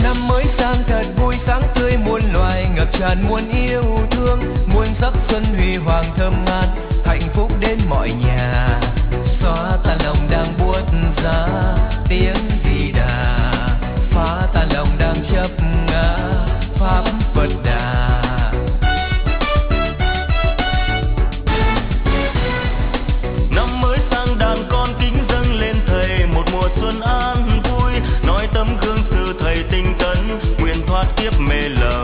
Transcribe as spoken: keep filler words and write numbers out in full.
Năm mới sang thật vui sáng tươi muôn loài ngập tràn muôn yêu thương, muôn sắc xuân huy hoàng thơm ngát, hạnh phúc đến mọi nhà. Xóa tan lòng đang buốt giá, tiếng Di Đà phá tan lòng đang chấp ngã, pháp Phật Đà. Năm mới sang đàn con kính dâng lên thầy một mùa xuân an vui, nói tấm gương sư thầy tinh tấn nguyện thoát kiếp mê lờ.